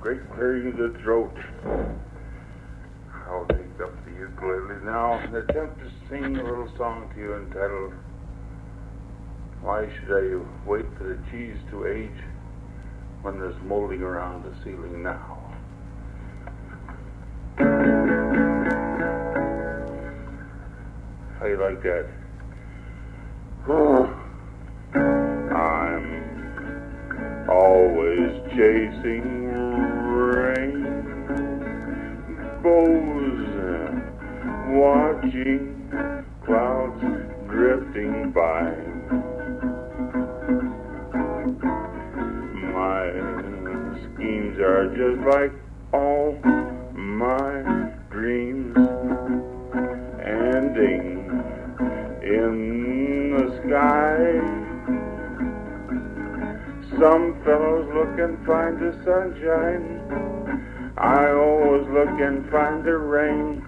great clearing of the throat. I'll take up the ukulele now and attempt to sing a little song to you entitled, Why Should I Wait for the Cheese to Age When There's Molding Around the Ceiling Now? How you like that? I'm always chasing rainbows, watching clouds drifting by. My schemes are just like all my dreams, ending in the sky. Some fellows look and find the sunshine. I always look and find the rain.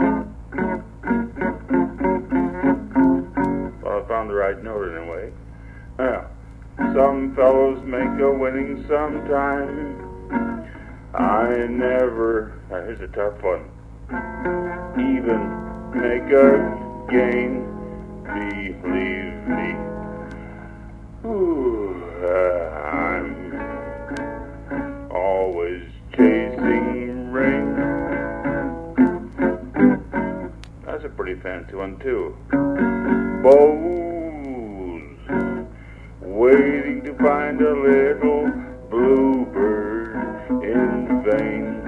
Well, I found the right note anyway. Well, some fellows make a winning sometime. I never, now here's a tough one, even make a gain. Believe me, I'm always chasing rain. That's a pretty fancy one too. Bows, waiting to find a little bluebird in vain.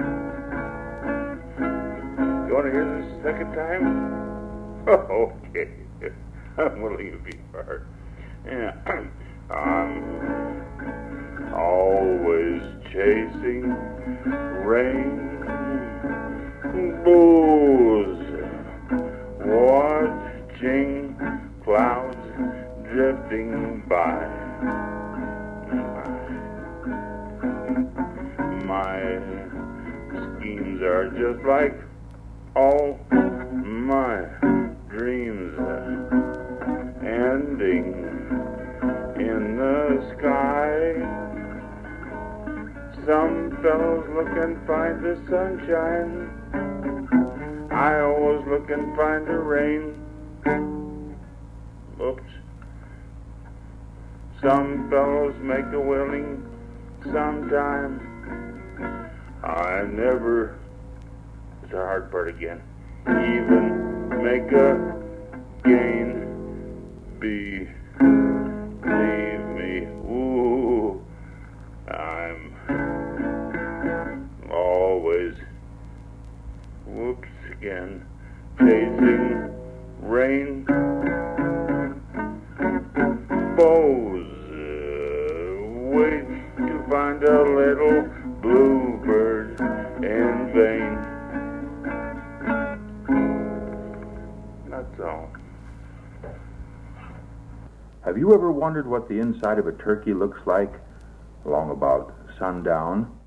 You want to hear this a second time? Okay. I'm willing to be hard. Yeah. I'm always chasing rainbows, watching clouds drifting by. My schemes are just like all my dreams, ending in the sky. Some fellows look and find the sunshine. I always look and find the rain. Oops. Some fellows make a willing sometime. I never, it's the hard part again, even make a gain. Believe me, ooh, I'm always, whoops again, chasing rainbows, wait to find a little bluebird in vain. That's all. Have you ever wondered what the inside of a turkey looks like along about sundown?